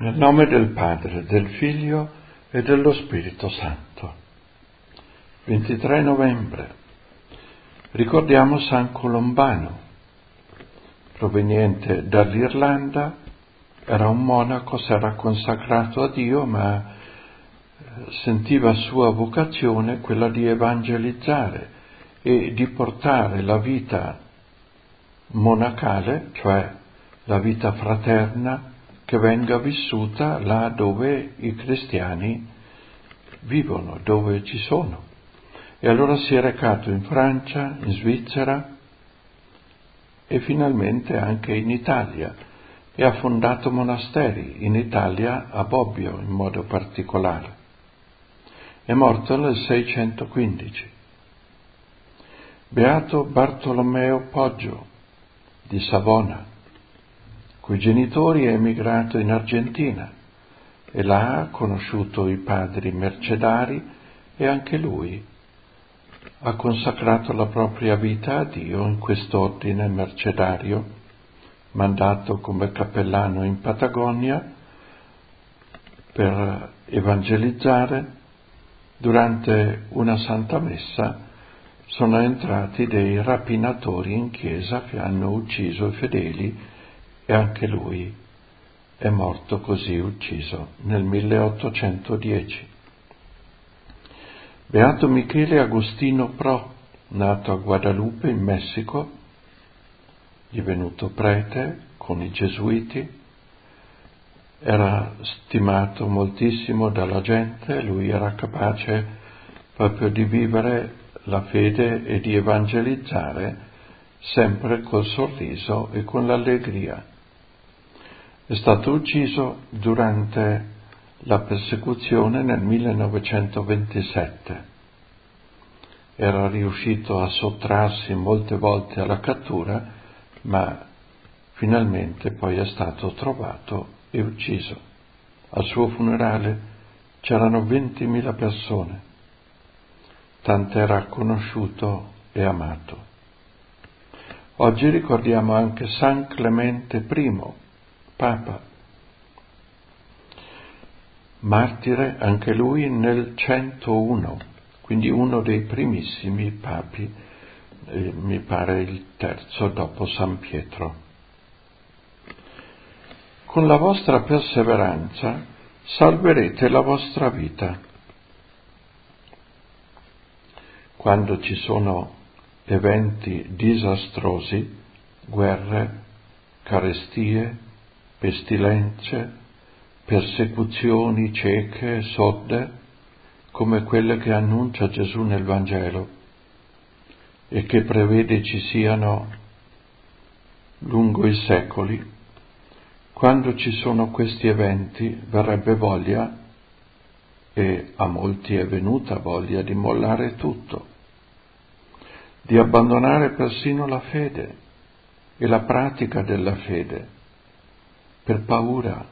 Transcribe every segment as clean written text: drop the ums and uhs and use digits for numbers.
Nel nome del Padre, del Figlio e dello Spirito Santo. 23 novembre. Ricordiamo San Colombano, proveniente dall'Irlanda, era un monaco, si era consacrato a Dio, ma sentiva sua vocazione quella di evangelizzare e di portare la vita monacale, cioè la vita fraterna, che venga vissuta là dove i cristiani vivono, dove ci sono. E allora si è recato in Francia, in Svizzera e finalmente anche in Italia e ha fondato monasteri, in Italia a Bobbio in modo particolare. È morto nel 615. Beato Bartolomeo Poggio di Savona, cui genitori è emigrato in Argentina e là ha conosciuto i padri mercedari e anche lui ha consacrato la propria vita a Dio in quest'ordine mercedario, mandato come cappellano in Patagonia per evangelizzare. Durante una Santa Messa sono entrati dei rapinatori in chiesa che hanno ucciso i fedeli e anche lui è morto così ucciso nel 1810. Beato Michele Agostino Pro, nato a Guadalupe in Messico, divenuto prete con i Gesuiti, era stimato moltissimo dalla gente, lui era capace proprio di vivere la fede e di evangelizzare sempre col sorriso e con l'allegria. È stato ucciso durante la persecuzione nel 1927. Era riuscito a sottrarsi molte volte alla cattura, ma finalmente poi è stato trovato e ucciso. Al suo funerale c'erano 20.000 persone, tanto era conosciuto e amato. Oggi ricordiamo anche San Clemente I, Papa, martire anche lui nel 101, quindi uno dei primissimi papi, mi pare il terzo dopo San Pietro. Con la vostra perseveranza salverete la vostra vita. Quando ci sono eventi disastrosi, guerre, carestie, pestilenze, persecuzioni cieche e sorde, come quelle che annuncia Gesù nel Vangelo e che prevede ci siano lungo i secoli, quando ci sono questi eventi verrebbe voglia, e a molti è venuta voglia, di mollare tutto, di abbandonare persino la fede e la pratica della fede, per paura,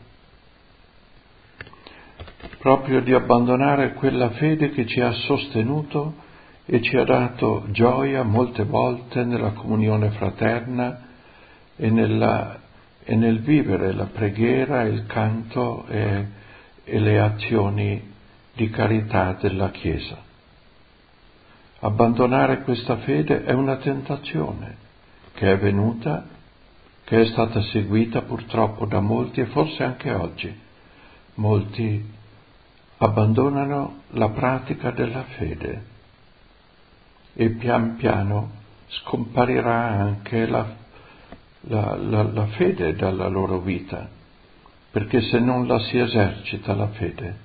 proprio di abbandonare quella fede che ci ha sostenuto e ci ha dato gioia molte volte nella comunione fraterna e nel vivere la preghiera, il canto e le azioni di carità della Chiesa. Abbandonare questa fede è una tentazione che è venuta, che è stata seguita purtroppo da molti e forse anche oggi. Molti abbandonano la pratica della fede e pian piano scomparirà anche la fede dalla loro vita, perché se non la si esercita la fede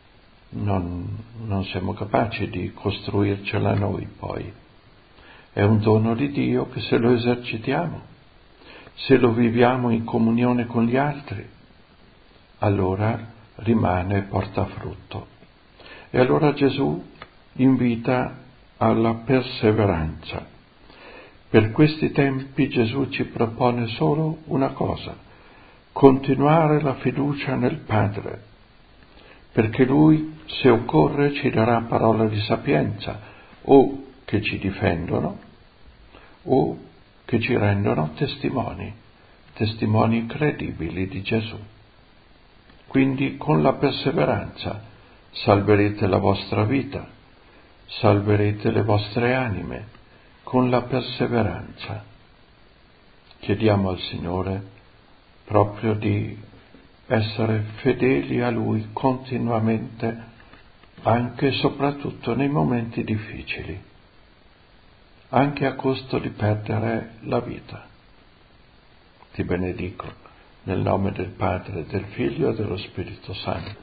non siamo capaci di costruircela noi poi. È un dono di Dio che se lo esercitiamo, se lo viviamo in comunione con gli altri, allora rimane e porta frutto. E allora Gesù invita alla perseveranza. Per questi tempi Gesù ci propone solo una cosa: continuare la fiducia nel Padre, perché Lui, se occorre, ci darà parole di sapienza, o che ci difendono, o che ci rendono testimoni credibili di Gesù. Quindi con la perseveranza salverete la vostra vita, salverete le vostre anime, con la perseveranza. Chiediamo al Signore proprio di essere fedeli a Lui continuamente, anche e soprattutto nei momenti difficili, anche a costo di perdere la vita. Ti benedico nel nome del Padre, del Figlio e dello Spirito Santo.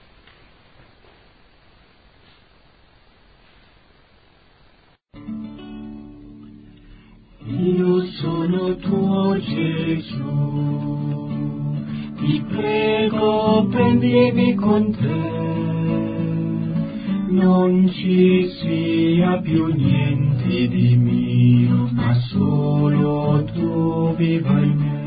Io sono tuo Gesù, ti prego prendimi con te, non ci sia più niente di mio, ma solo tu viva in me.